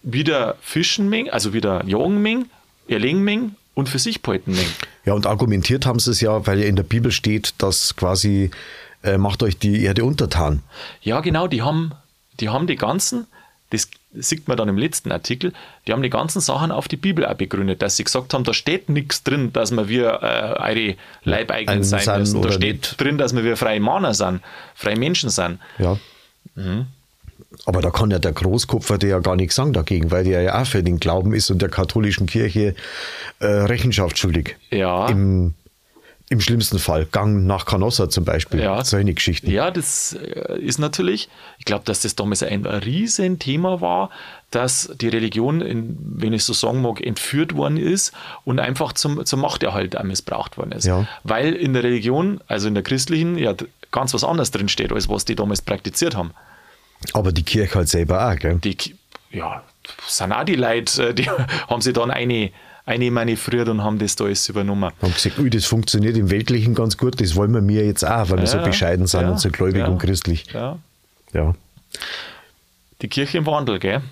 Speaker 1: wieder fischen mengen, also wieder jagen mengen, erlegen mengen und für sich behalten mengen.
Speaker 2: Ja, und argumentiert haben sie es ja, weil ja in der Bibel steht, dass quasi äh, macht euch die Erde untertan.
Speaker 1: Ja, genau, die haben die, haben die ganzen, das sieht man dann im letzten Artikel, die haben die ganzen Sachen auf die Bibel auch begründet, dass sie gesagt haben, da steht nichts drin, dass wir wir äh, eure Leibeigenen sein
Speaker 2: sein
Speaker 1: müssen. Da
Speaker 2: oder
Speaker 1: steht
Speaker 2: nicht.
Speaker 1: drin, dass wir wir freie Männer sind, freie Menschen sind.
Speaker 2: Ja.
Speaker 1: Mhm.
Speaker 2: Aber da kann ja der Großkopfer der ja gar nichts sagen dagegen, weil der ja auch für den Glauben ist und der katholischen Kirche äh, Rechenschaft schuldig.
Speaker 1: Ja.
Speaker 2: Im, Im schlimmsten Fall. Gang nach Canossa zum Beispiel.
Speaker 1: Ja.
Speaker 2: Solche Geschichten.
Speaker 1: Ja, das ist natürlich, ich glaube, dass das damals ein Riesenthema war, dass die Religion, in, wenn ich so sagen mag, entführt worden ist und einfach zum, zum Machterhalt auch missbraucht worden ist.
Speaker 2: Ja.
Speaker 1: Weil in der Religion, also in der christlichen, ja ganz was anderes drin steht, als was die damals praktiziert haben.
Speaker 2: Aber die Kirche halt selber auch, gell?
Speaker 1: Die, ja, sind auch die Leute, die haben sie dann eine, eine manövriert und haben das da alles übernommen.
Speaker 2: Haben gesagt, ui, das funktioniert im Weltlichen ganz gut, das wollen wir mir jetzt auch, weil wir
Speaker 1: Ja,
Speaker 2: so bescheiden sind
Speaker 1: ja,
Speaker 2: und so gläubig
Speaker 1: ja,
Speaker 2: und christlich.
Speaker 1: Ja.
Speaker 2: Ja.
Speaker 1: Die Kirche im Wandel, gell?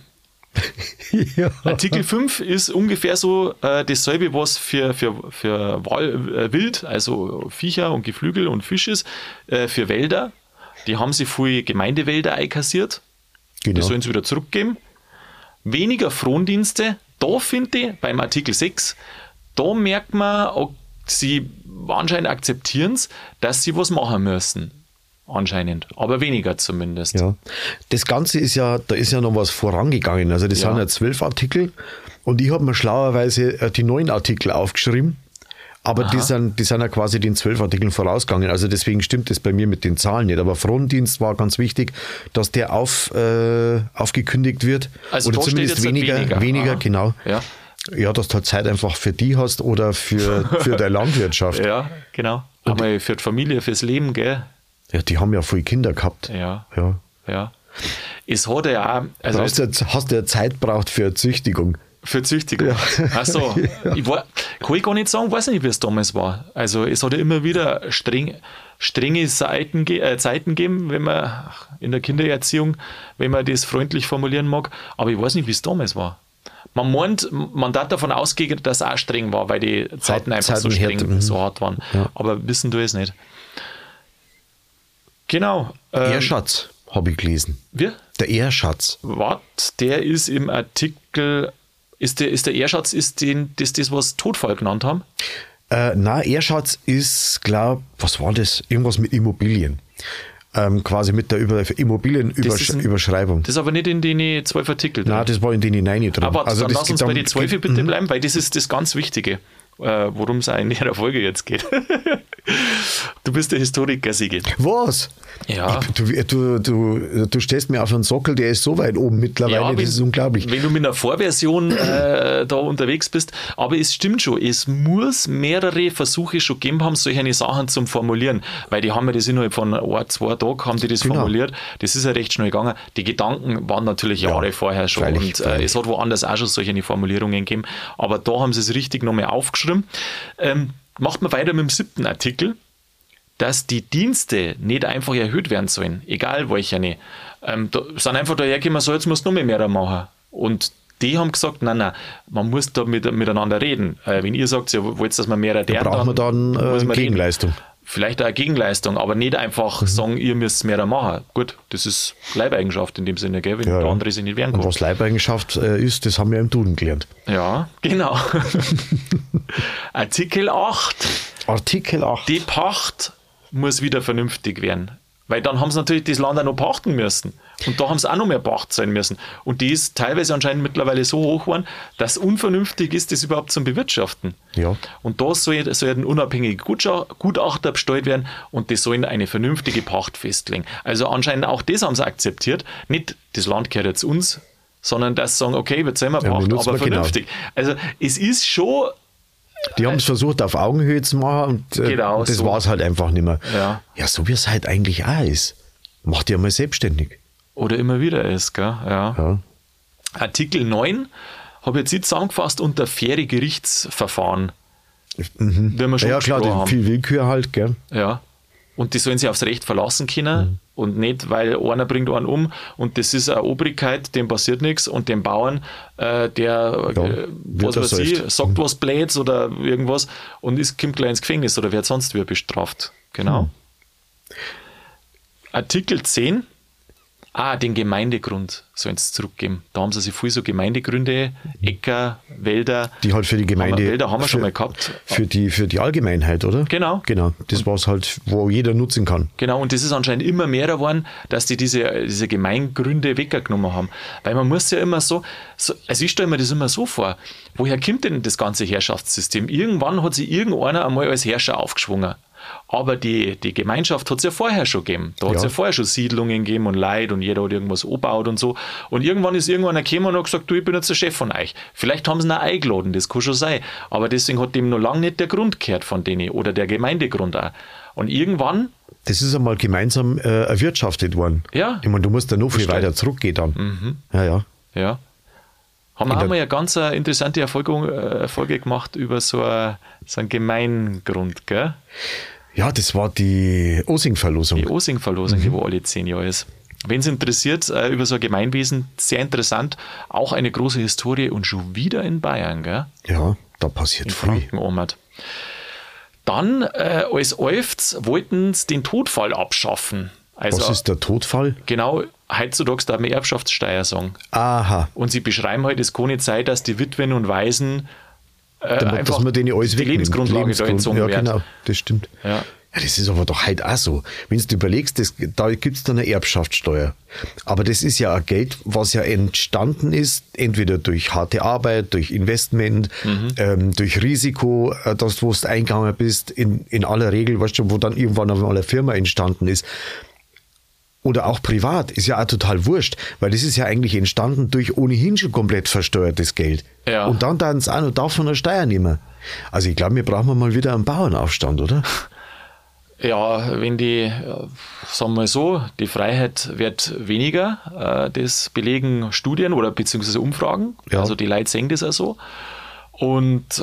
Speaker 2: ja.
Speaker 1: Artikel fünf ist ungefähr so äh, dasselbe, was für, für, für Wal, äh, Wild, also Viecher und Geflügel und Fisch ist, äh, für Wälder. Die haben sie viel Gemeindewälder einkassiert.
Speaker 2: Genau.
Speaker 1: Die sollen sie wieder zurückgeben. Weniger Frondienste. Da finde ich, beim Artikel sechs, da merkt man, ob sie anscheinend akzeptieren es, dass sie was machen müssen. Anscheinend. Aber weniger zumindest.
Speaker 2: Ja. Das Ganze ist ja, da ist ja noch was vorangegangen. Also das
Speaker 1: Ja.
Speaker 2: sind ja zwölf Artikel und ich habe mir schlauerweise äh, die neun Artikel aufgeschrieben. Aber die sind, die sind ja quasi den zwölf Artikeln vorausgegangen. Also deswegen stimmt das bei mir mit den Zahlen nicht. Aber Frondienst war ganz wichtig, dass der auf, äh, aufgekündigt wird.
Speaker 1: Also
Speaker 2: oder
Speaker 1: da steht
Speaker 2: zumindest
Speaker 1: jetzt
Speaker 2: weniger,
Speaker 1: weniger.
Speaker 2: weniger,
Speaker 1: Aha.
Speaker 2: genau.
Speaker 1: Ja.
Speaker 2: Ja, dass du halt Zeit einfach für die hast oder für, für deine Landwirtschaft.
Speaker 1: Ja, genau. Aber für die Familie, fürs Leben, gell?
Speaker 2: Ja, die haben ja viele Kinder gehabt.
Speaker 1: Ja.
Speaker 2: Ja.
Speaker 1: Ja. Es hat ja auch, also
Speaker 2: Brauchst du jetzt, hast du ja Zeit braucht für Züchtigung.
Speaker 1: für Züchtigung. Ach so. Ich war, kann ich gar nicht sagen, weiß nicht, wie es damals war. Also es hat ja immer wieder streng, strenge Seiten, ge- äh, Zeiten gegeben, wenn man in der Kindererziehung, wenn man das freundlich formulieren mag. Aber ich weiß nicht, wie es damals war. Man meint, man darf davon ausgehen, dass es auch streng war, weil die Zeiten einfach so
Speaker 2: Zeiten
Speaker 1: streng,
Speaker 2: hart, mhm.
Speaker 1: so hart waren.
Speaker 2: Ja.
Speaker 1: Aber wissen du es nicht. Genau. Ähm,
Speaker 2: Ehrschatz, habe ich gelesen.
Speaker 1: wir?
Speaker 2: Der Ehrschatz.
Speaker 1: Was? Der ist im Artikel, ist der, ist der Ehrschatz, ist den, das, das, was Todfall genannt haben?
Speaker 2: Äh, na, Ehrschatz ist, glaub, was war das? Irgendwas mit Immobilien. Ähm, quasi mit der Über
Speaker 1: Das ist
Speaker 2: Immobilienüberschreibung.
Speaker 1: ein- Das ist aber nicht in den zwölf Artikeln.
Speaker 2: Nein, das war in den Nein drin.
Speaker 1: Aber
Speaker 2: also
Speaker 1: dann
Speaker 2: das
Speaker 1: lass uns
Speaker 2: geht
Speaker 1: bei
Speaker 2: um-
Speaker 1: den zwölf
Speaker 2: geht-
Speaker 1: bitte
Speaker 2: mhm.
Speaker 1: bleiben, weil das ist das ganz Wichtige, äh, worum es eigentlich in der Folge jetzt geht. Du bist der Historiker, Sigi.
Speaker 2: Was?
Speaker 1: Ja.
Speaker 2: Du, du, du, du stehst mir auf einen Sockel, der ist so weit oben mittlerweile,
Speaker 1: wenn,
Speaker 2: das ist unglaublich.
Speaker 1: Wenn du mit einer Vorversion äh, da unterwegs bist, aber es stimmt schon, es muss mehrere Versuche schon gegeben haben, solche Sachen zum Formulieren, weil die haben ja das innerhalb von ein, zwei Tagen haben die das
Speaker 2: Genau.
Speaker 1: formuliert, das ist ja recht schnell gegangen. Die Gedanken waren natürlich Jahre
Speaker 2: Ja,
Speaker 1: vorher schon
Speaker 2: freilich,
Speaker 1: und äh,
Speaker 2: freilich.
Speaker 1: es hat woanders auch schon solche Formulierungen gegeben, aber da haben sie es richtig nochmal aufgeschrieben. Ähm, macht man weiter mit dem siebten Artikel, dass die Dienste nicht einfach erhöht werden sollen, egal welche nicht. Ähm, da sind einfach dahergekommen, so jetzt musst du noch mehr machen. Und die haben gesagt, nein, nein, man muss da mit, miteinander reden. Äh, wenn ihr sagt, ihr wollt, dass man mehr
Speaker 2: Da
Speaker 1: der
Speaker 2: braucht man dann
Speaker 1: muss
Speaker 2: äh,
Speaker 1: man reden.
Speaker 2: Gegenleistung.
Speaker 1: Vielleicht auch eine Gegenleistung, aber nicht einfach sagen, ihr müsst mehr machen. Gut, das ist Leibeigenschaft in dem Sinne, gell, wenn
Speaker 2: Ja,
Speaker 1: der
Speaker 2: ja.
Speaker 1: andere sich nicht wehren
Speaker 2: Und
Speaker 1: kann.
Speaker 2: was Leibeigenschaft äh, ist, das haben wir im Duden gelernt.
Speaker 1: Ja, genau. Artikel acht.
Speaker 2: Artikel acht.
Speaker 1: Die Pacht muss wieder vernünftig werden. Weil dann haben sie natürlich das Land auch noch pachten müssen. Und da haben sie auch noch mehr Pacht sein müssen. Und die ist teilweise anscheinend mittlerweile so hoch geworden, dass es unvernünftig ist, das überhaupt zum Bewirtschaften.
Speaker 2: Ja.
Speaker 1: Und da soll, soll ein unabhängiger Gutscha- Gutachter bestellt werden und die sollen eine vernünftige Pacht festlegen. Also anscheinend auch das haben sie akzeptiert. Nicht, das Land gehört jetzt uns, sondern dass sie sagen, okay, wir zahlen wir
Speaker 2: Ja, wir
Speaker 1: Pacht,
Speaker 2: nutzen
Speaker 1: aber
Speaker 2: wir genau.
Speaker 1: vernünftig. Also es ist schon...
Speaker 2: Die haben es versucht, auf Augenhöhe zu machen und äh,
Speaker 1: Genau,
Speaker 2: das
Speaker 1: so.
Speaker 2: war es halt einfach nicht mehr.
Speaker 1: Ja.
Speaker 2: Ja, so wie es halt eigentlich auch ist. Macht ja mal selbstständig.
Speaker 1: Oder immer wieder ist, gell? Ja.
Speaker 2: Ja.
Speaker 1: Artikel neun habe ich jetzt nicht zusammengefasst unter faire Gerichtsverfahren. Wenn wir schon
Speaker 2: Ja, klar,
Speaker 1: gesprochen
Speaker 2: die,
Speaker 1: haben.
Speaker 2: viel Willkür halt, gell?
Speaker 1: Ja. und die sollen sich aufs Recht verlassen können mhm. und nicht, weil einer bringt einen um und das ist eine Obrigkeit, dem passiert nichts und dem Bauern, äh, der
Speaker 2: ja,
Speaker 1: äh, was weiß ich, sagt mhm. was Blöds oder irgendwas und ist, kommt gleich ins Gefängnis oder wird sonst wieder bestraft. Genau. Mhm. Artikel zehn. Ah, den Gemeindegrund sollen sie zurückgeben. Da haben sie sich viel so Gemeindegründe, Äcker, Wälder.
Speaker 2: Die halt für die Gemeinde.
Speaker 1: Haben wir, Wälder haben wir
Speaker 2: für,
Speaker 1: schon mal gehabt.
Speaker 2: Für die, für die Allgemeinheit, oder?
Speaker 1: Genau.
Speaker 2: Genau. Das war es halt, wo jeder nutzen kann.
Speaker 1: Genau. Und das ist anscheinend immer mehr geworden, dass die diese, diese Gemeingründe weggenommen haben. Weil man muss ja immer so, so also ich stelle mir das immer so vor, woher kommt denn das ganze Herrschaftssystem? Irgendwann hat sich irgendeiner einmal als Herrscher aufgeschwungen. Aber die, die Gemeinschaft hat es ja vorher schon gegeben. Da hat es ja. ja vorher schon Siedlungen gegeben und Leute und jeder hat irgendwas angebaut und so. Und irgendwann ist irgendeiner gekommen und hat gesagt, du, ich bin jetzt der Chef von euch. Vielleicht haben sie ihn auch eingeladen, das kann schon sein. Aber deswegen hat dem noch lange nicht der Grund gehört von denen oder der Gemeindegrund auch. Und irgendwann...
Speaker 2: Das ist einmal gemeinsam äh, erwirtschaftet worden.
Speaker 1: Ja.
Speaker 2: Ich meine, du musst da noch viel Verstehe. weiter zurückgehen dann.
Speaker 1: Mhm.
Speaker 2: Ja, ja.
Speaker 1: Ja. Haben wir auch mal eine ganz interessante Erfolge, Erfolge gemacht über so, a, so einen Gemeingrund, gell?
Speaker 2: Ja, das war die Osing-Verlosung.
Speaker 1: Die Osing-Verlosung, mhm. die wo alle zehn Jahre ist. Wenn es interessiert, über so ein Gemeinwesen, sehr interessant. Auch eine große Historie und schon wieder in Bayern, gell?
Speaker 2: Ja, da passiert
Speaker 1: in
Speaker 2: viel.
Speaker 1: Franken-Omert. Dann, äh, als Elfts, wollten sie den Todfall abschaffen. Also,
Speaker 2: was ist der Todfall?
Speaker 1: Genau, heutzutage darf man Erbschaftssteuer sagen.
Speaker 2: Aha.
Speaker 1: Und sie beschreiben halt, es kann nicht sein, dass die Witwen und Waisen äh,
Speaker 2: Damit,
Speaker 1: einfach
Speaker 2: dass man denen alles
Speaker 1: die Lebensgrundlage
Speaker 2: Lebensgrund,
Speaker 1: da entzogen
Speaker 2: ja,
Speaker 1: wird.
Speaker 2: Genau, das stimmt.
Speaker 1: Ja.
Speaker 2: Ja, das ist aber doch heute auch so. Wenn du überlegst, das, da gibt es dann eine Erbschaftssteuer. Aber das ist ja ein Geld, was ja entstanden ist, entweder durch harte Arbeit, durch Investment, mhm. ähm, durch Risiko, äh, dass du eingegangen bist, in, in aller Regel, weißt du, wo dann irgendwann einmal eine Firma entstanden ist. Oder auch privat, ist ja auch total wurscht, weil das ist ja eigentlich entstanden durch ohnehin schon komplett versteuertes Geld.
Speaker 1: Ja.
Speaker 2: Und dann dann es auch noch davon eine Steuer nehmen. Also ich glaube, wir brauchen mal wieder einen Bauernaufstand, oder?
Speaker 1: Ja, wenn die, sagen wir mal so, die Freiheit wird weniger, das belegen Studien oder beziehungsweise Umfragen. Ja. Also die Leute sehen das auch so. Und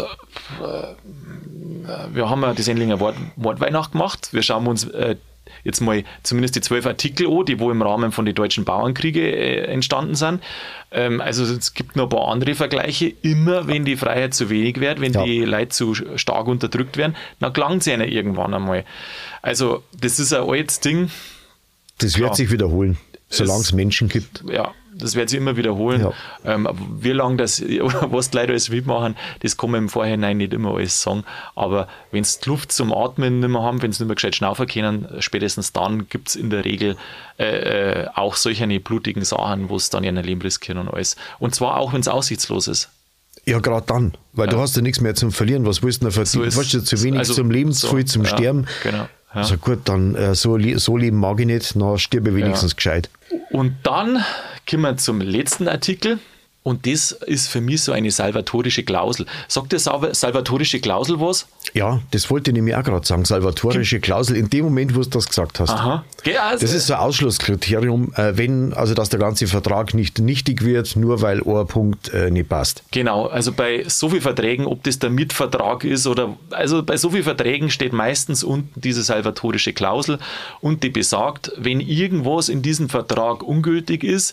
Speaker 1: wir haben ja das Endlinger Wort, Wortweihnacht gemacht. Wir schauen uns jetzt mal zumindest die zwölf Artikel an, die wo im Rahmen von den deutschen Bauernkriege äh, entstanden sind. Ähm, also es gibt noch ein paar andere Vergleiche. Immer wenn die Freiheit zu wenig wird, wenn ja. die Leute zu stark unterdrückt werden, dann gelangt es ihnen irgendwann einmal. Also das ist ein altes Ding.
Speaker 2: Das Klar. wird sich wiederholen, solange es Menschen gibt.
Speaker 1: Ja, das wird sich immer wiederholen. Ja. Ähm, wie lange das, was die Leute alles mitmachen, das kann man im Vorhinein nicht immer alles sagen. Aber wenn sie die Luft zum Atmen nicht mehr haben, wenn sie nicht mehr gescheit schnaufen können, spätestens dann gibt es in der Regel äh, äh, auch solche blutigen Sachen, wo es dann ihren Leben riskieren und alles. Und zwar auch, wenn es aussichtslos ist.
Speaker 2: Ja, gerade dann, weil ja. du hast ja nichts mehr zum Verlieren. Was willst du denn verdienen? So weißt du, zu wenig also, zum Leben, zu so, viel zum ja, Sterben.
Speaker 1: Genau. Ja.
Speaker 2: Also gut, dann äh, so, so leben mag ich nicht, dann stirbe ich wenigstens ja. gescheit.
Speaker 1: Und dann kommen wir zum letzten Artikel und das ist für mich so eine salvatorische Klausel. Sagt der salvatorische Klausel was?
Speaker 2: Ja, das wollte ich nämlich auch gerade sagen, salvatorische Klausel, in dem Moment, wo du das gesagt hast.
Speaker 1: Aha. Also
Speaker 2: das ist so ein Ausschlusskriterium, wenn, also dass der ganze Vertrag nicht nichtig wird, nur weil ein Punkt äh, nicht passt.
Speaker 1: Genau, also bei so vielen Verträgen, ob das der Mietvertrag ist oder, also bei so vielen Verträgen steht meistens unten diese salvatorische Klausel und die besagt, wenn irgendwas in diesem Vertrag ungültig ist,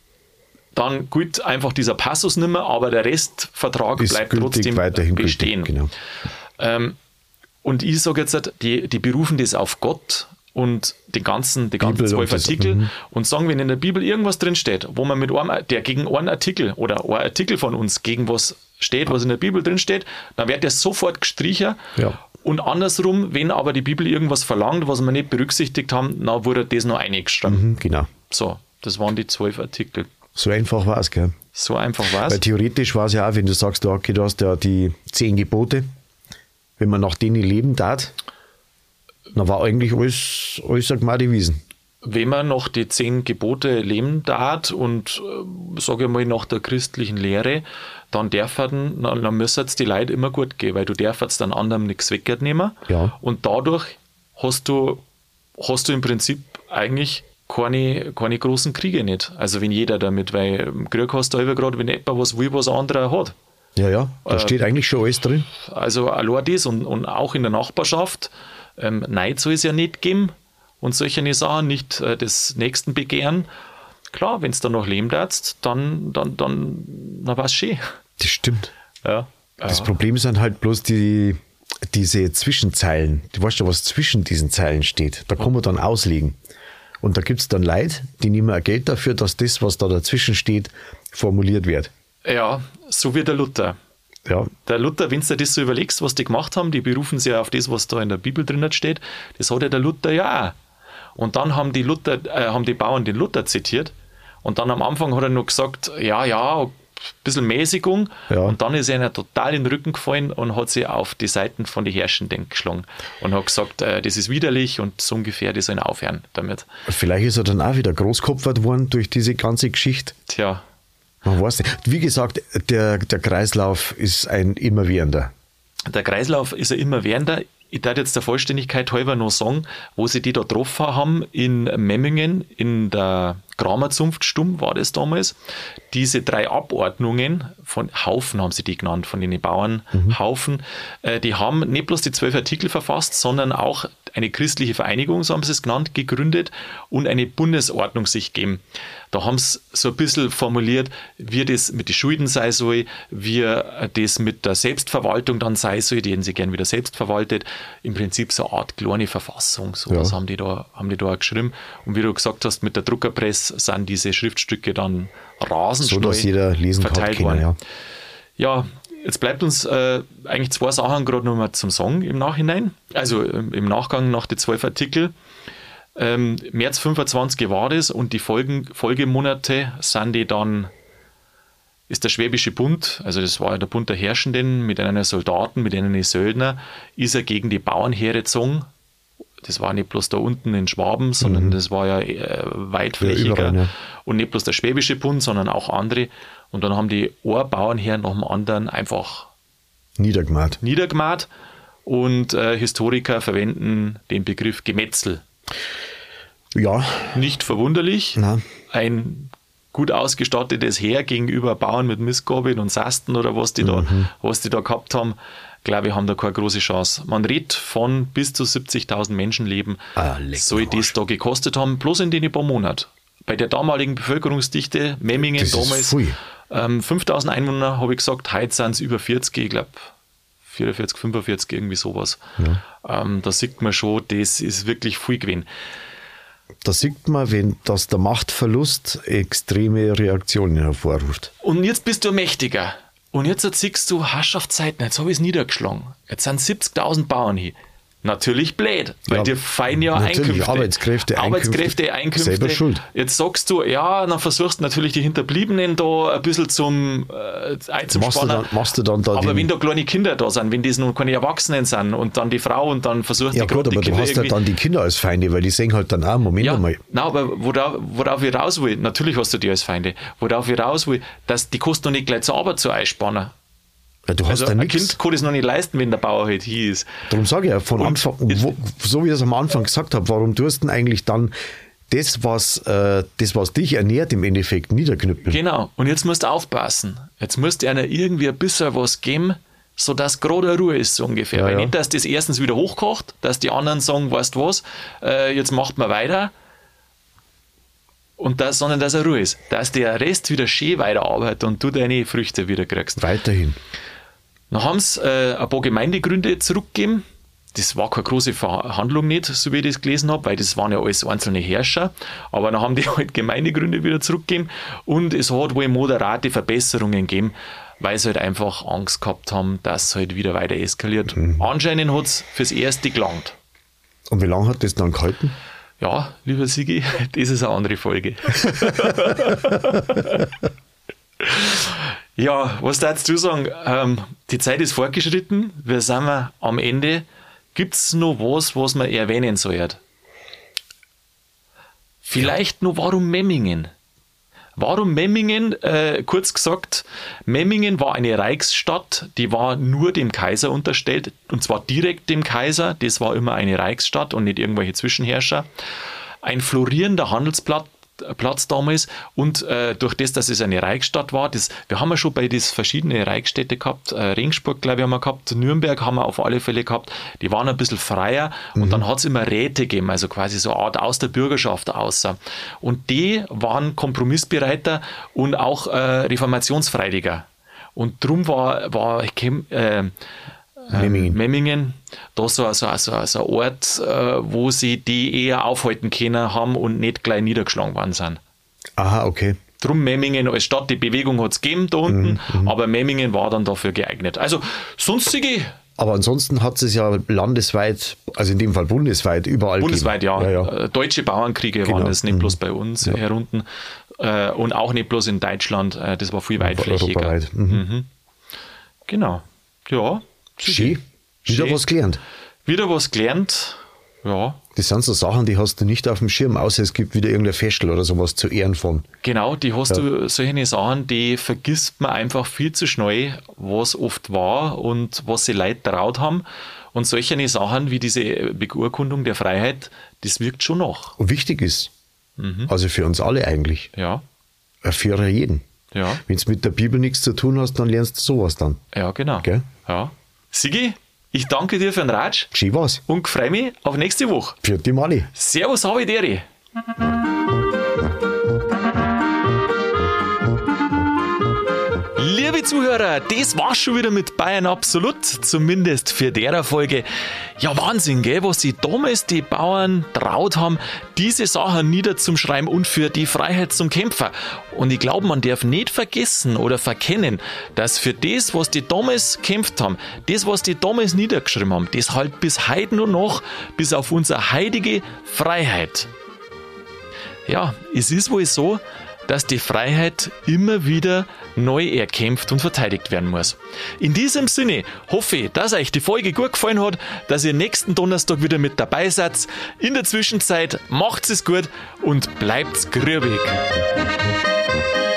Speaker 1: dann gilt einfach dieser Passus nicht mehr, aber der Restvertrag ist bleibt trotzdem
Speaker 2: weiterhin
Speaker 1: bestehen.
Speaker 2: Gültig, genau.
Speaker 1: ähm, und ich sage jetzt, die, die berufen das auf Gott und den ganzen, die ganzen zwölf Artikel das, und sagen, wenn in der Bibel irgendwas drin steht, wo man mit einem, der gegen einen Artikel oder ein Artikel von uns gegen was steht, was in der Bibel drin steht, dann wird der sofort gestrichen.
Speaker 2: Ja.
Speaker 1: Und andersrum, wenn aber die Bibel irgendwas verlangt, was wir nicht berücksichtigt haben, dann wurde das noch eingeschrieben.
Speaker 2: Mhm, genau.
Speaker 1: So, das waren die zwölf Artikel.
Speaker 2: So einfach war es, gell?
Speaker 1: So einfach war es.
Speaker 2: Weil theoretisch war es ja auch, wenn du sagst, okay, du hast ja die zehn Gebote, wenn man nach denen leben darf, dann war eigentlich alles, alles ein Gmade Wiesen.
Speaker 1: Wenn man nach die zehn Gebote leben darf und, äh, sage ich mal, nach der christlichen Lehre, dann dürfen, dann, dann müssen es die Leute immer gut gehen, weil du darfst dann anderen nichts wegnehmen.
Speaker 2: Ja.
Speaker 1: Und dadurch hast du, hast du im Prinzip eigentlich keine, keine großen Kriege nicht. Also wenn jeder damit, weil im Krieg hast du immer gerade, wenn jemand was will, was anderer hat.
Speaker 2: Ja, ja, da äh, steht eigentlich schon alles drin.
Speaker 1: Also allein das und, und auch in der Nachbarschaft, ähm, Neid soll es ja nicht geben und solche Sachen, nicht äh, des Nächsten begehren. Klar, wenn es dann noch leben darfst, dann, dann, dann, dann war es schön.
Speaker 2: Das stimmt.
Speaker 1: Ja.
Speaker 2: Das
Speaker 1: ja.
Speaker 2: Problem sind halt bloß die, diese Zwischenzeilen. Du weißt ja, was zwischen diesen Zeilen steht. Da kann man dann auslegen. Und da gibt es dann Leute, die nehmen auch Geld dafür, dass das, was da dazwischen steht, formuliert wird.
Speaker 1: Ja, so wie der Luther.
Speaker 2: Ja.
Speaker 1: Der Luther, wenn du dir das so überlegst, was die gemacht haben, die berufen sich ja auf das, was da in der Bibel drin steht, das hat ja der Luther ja auch. Und dann haben die, Luther, äh, haben die Bauern den Luther zitiert und dann am Anfang hat er noch gesagt, ja, ja, ein bisschen Mäßigung,
Speaker 2: ja.
Speaker 1: Und dann ist er total in den Rücken gefallen und hat sich auf die Seiten von den Herrschenden geschlagen und hat gesagt, äh, das ist widerlich und so ungefähr, die sollen aufhören damit.
Speaker 2: Vielleicht ist er dann auch wieder großkopfert worden durch diese ganze Geschichte.
Speaker 1: Tja.
Speaker 2: Man weiß nicht. Wie gesagt, der, der Kreislauf ist ein immerwährender.
Speaker 1: Der Kreislauf ist ein immerwährender. Ich darf jetzt der Vollständigkeit halber noch sagen, wo sie die da getroffen haben, in Memmingen, in der Kramerzunftstumm war das damals. Diese drei Abordnungen, von Haufen haben sie die genannt, von den Bauernhaufen, mhm. äh, die haben nicht bloß die zwölf Artikel verfasst, sondern auch eine christliche Vereinigung, so haben sie es genannt, gegründet und eine Bundesordnung sich gegeben. Da haben sie so ein bisschen formuliert, wie das mit den Schulden sein soll, wie das mit der Selbstverwaltung dann sein soll, die hätten sie gern wieder selbst verwaltet. Im Prinzip so eine Art kleine Verfassung, sowas ja. haben die da, haben die da geschrieben. Und wie du gesagt hast, mit der Druckerpresse sind diese Schriftstücke dann rasend
Speaker 2: so, dass jeder lesen
Speaker 1: verteilt
Speaker 2: kann,
Speaker 1: worden.
Speaker 2: Ja.
Speaker 1: ja, jetzt bleibt uns äh, eigentlich zwei Sachen gerade noch mal zum Song im Nachhinein. Also ähm, im Nachgang nach den zwölf Artikel. Ähm, März fünfundzwanzig war das und die Folgen, Folgemonate sind die dann, ist der Schwäbische Bund, also das war ja der Bund der Herrschenden, mit einem Soldaten, mit einem Söldner, ist er gegen die Bauernheere gezogen. Das war nicht bloß da unten in Schwaben, sondern mhm. das war ja äh, weitflächiger. Ja, überall, ja. Und nicht bloß der Schwäbische Bund, sondern auch andere. Und dann haben die ein Bauernheer nach dem anderen einfach
Speaker 2: niedergemacht.
Speaker 1: niedergemacht. Und äh, Historiker verwenden den Begriff Gemetzel.
Speaker 2: Ja.
Speaker 1: Nicht verwunderlich.
Speaker 2: Nein.
Speaker 1: Ein gut ausgestattetes Heer gegenüber Bauern mit Mistgabeln und Sasten oder was die, mhm. da, was die da gehabt haben, glaube ich, haben da keine große Chance. Man redet von bis zu siebzigtausend Menschenleben,
Speaker 2: ah,
Speaker 1: soll das da gekostet haben, bloß in den paar Monaten. Bei der damaligen Bevölkerungsdichte, Memmingen
Speaker 2: das
Speaker 1: damals, ähm, fünftausend Einwohner, habe ich gesagt, heute sind es über vierzig, ich glaube vierundvierzig, fünfundvierzig, irgendwie sowas. Ja. Ähm, da sieht man schon, das ist wirklich viel gewesen.
Speaker 2: Da sieht man, wenn, dass der Machtverlust extreme Reaktionen hervorruft.
Speaker 1: Und jetzt bist du mächtiger. Und jetzt siehst du, Herrschaftszeiten, jetzt habe ich es niedergeschlagen. Jetzt sind siebzigtausend Bauern hier. Natürlich blöd, weil
Speaker 2: ja,
Speaker 1: dir fallen ja
Speaker 2: natürlich,
Speaker 1: Einkünfte.
Speaker 2: Arbeitskräfte,
Speaker 1: Arbeitskräfte, Einkünfte.
Speaker 2: Selber schuld.
Speaker 1: Jetzt sagst du, ja, dann versuchst du natürlich die Hinterbliebenen da ein bisschen zum äh, einzuspannen.
Speaker 2: Machst du dann, machst du dann da
Speaker 1: aber wenn da kleine Kinder da sind, wenn das noch keine Erwachsenen sind und dann die Frau und dann versuchst
Speaker 2: ja,
Speaker 1: die
Speaker 2: gut,
Speaker 1: die
Speaker 2: aber
Speaker 1: Kinder
Speaker 2: du hast ja dann die Kinder als Feinde, weil die sehen halt dann auch, Moment
Speaker 1: ja,
Speaker 2: einmal.
Speaker 1: Nein, aber worauf, worauf ich raus will, natürlich hast du die als Feinde, worauf ich raus will, dass die kosten noch nicht gleich zur Arbeit zu einspannen.
Speaker 2: Ja, du hast
Speaker 1: also
Speaker 2: da
Speaker 1: ein
Speaker 2: nichts.
Speaker 1: Kind kann das noch nicht leisten, wenn der Bauer halt hier ist.
Speaker 2: Darum sage ich ja, von
Speaker 1: und
Speaker 2: Anfang, wo, so wie ich es am Anfang gesagt habe, warum tust du denn eigentlich dann das, was, äh, das, was dich ernährt, im Endeffekt niederknüppeln?
Speaker 1: Genau, und jetzt musst du aufpassen. Jetzt musst du einer irgendwie ein bisschen was geben, sodass gerade Ruhe ist, so ungefähr.
Speaker 2: Ja,
Speaker 1: Weil
Speaker 2: ja.
Speaker 1: nicht, dass das erstens wieder hochkocht, dass die anderen sagen, weißt du was, äh, jetzt macht man weiter. Und das, sondern dass er Ruhe ist. Dass der Rest wieder schön weiterarbeitet und du deine Früchte wieder kriegst.
Speaker 2: Weiterhin.
Speaker 1: Dann haben sie äh, ein paar Gemeindegründe zurückgegeben. Das war keine große Verhandlung nicht, so wie ich das gelesen habe, weil das waren ja alles einzelne Herrscher. Aber dann haben die halt Gemeindegründe wieder zurückgegeben und es hat wohl moderate Verbesserungen gegeben, weil sie halt einfach Angst gehabt haben, dass es halt wieder weiter eskaliert. Mhm. Anscheinend hat es fürs Erste gelangt.
Speaker 2: Und wie lange hat das dann gehalten?
Speaker 1: Ja, lieber Sigi, das ist eine andere Folge. Ja, was darfst du sagen? Ähm, die Zeit ist fortgeschritten, wir sind am Ende. Gibt es noch was, was man erwähnen sollte? Vielleicht ja. noch, warum Memmingen? Warum Memmingen? Äh, kurz gesagt, Memmingen war eine Reichsstadt, die war nur dem Kaiser unterstellt, und zwar direkt dem Kaiser. Das war immer eine Reichsstadt und nicht irgendwelche Zwischenherrscher. Ein florierender Handelsplatz Platz damals und äh, durch das, dass es eine Reichsstadt war, das, wir haben ja schon bei das verschiedene Reichsstädte gehabt, äh, Regensburg, glaube ich, haben wir gehabt, Nürnberg haben wir auf alle Fälle gehabt, die waren ein bisschen freier mhm. und dann hat es immer Räte gegeben, also quasi so eine Art aus der Bürgerschaft außer. Und die waren kompromissbereiter und auch äh, Reformationsfreidiger. Und drum war, war äh,
Speaker 2: Memmingen.
Speaker 1: Memmingen, da so, so, so, so ein Ort, äh, wo sie die eher aufhalten können haben und nicht gleich niedergeschlagen worden sind.
Speaker 2: Aha, okay.
Speaker 1: Drum Memmingen als Stadt, die Bewegung hat es gegeben da unten,
Speaker 2: Mhm,
Speaker 1: aber Memmingen war dann dafür geeignet. Also sonstige...
Speaker 2: Aber ansonsten hat es ja landesweit, also in dem Fall bundesweit, überall
Speaker 1: Bundesweit, ja.
Speaker 2: ja, ja.
Speaker 1: Deutsche Bauernkriege
Speaker 2: Genau.
Speaker 1: waren das, nicht
Speaker 2: Mhm.
Speaker 1: bloß bei uns
Speaker 2: Ja.
Speaker 1: herunten äh, und auch nicht bloß in Deutschland, äh, das war viel weitflächiger.
Speaker 2: Europaweit. Mhm.
Speaker 1: Mhm. Genau. Ja.
Speaker 2: Schön. Wieder
Speaker 1: Schön.
Speaker 2: was gelernt.
Speaker 1: Wieder was gelernt. Ja.
Speaker 2: Das sind so Sachen, die hast du nicht auf dem Schirm, außer es gibt wieder irgendein Festel oder sowas zu Ehren von.
Speaker 1: Genau, die hast
Speaker 2: Ja.
Speaker 1: du, solche Sachen, die vergisst man einfach viel zu schnell, was oft war und was sie Leute traut haben. Und solche Sachen wie diese Beurkundung der Freiheit, das wirkt schon nach.
Speaker 2: Und wichtig ist, also für uns alle eigentlich,
Speaker 1: Ja,
Speaker 2: für jeden.
Speaker 1: ja,
Speaker 2: Wenn du mit der Bibel nichts zu tun hast, dann lernst du sowas dann.
Speaker 1: ja, genau.
Speaker 2: Gell?
Speaker 1: Ja. Sigi, ich danke dir für den Ratsch
Speaker 2: Schön was.
Speaker 1: und freue mich auf nächste Woche.
Speaker 2: Für die Mali.
Speaker 1: Servus, habe Deri. Liebe Zuhörer, das war's schon wieder mit Bayern Absolut, zumindest für der Folge. Ja, Wahnsinn, gell, was sie damals die Bauern traut haben, diese Sachen niederzuschreiben und für die Freiheit zum Kämpfer. Und ich glaube, man darf nicht vergessen oder verkennen, dass für das, was die damals gekämpft haben, das, was die damals niedergeschrieben haben, das halt bis heute nur noch, bis auf unsere heilige Freiheit. Ja, es ist wohl so, dass die Freiheit immer wieder neu erkämpft und verteidigt werden muss. In diesem Sinne hoffe ich, dass euch die Folge gut gefallen hat, dass ihr nächsten Donnerstag wieder mit dabei seid. In der Zwischenzeit macht's es gut und bleibt's grübig.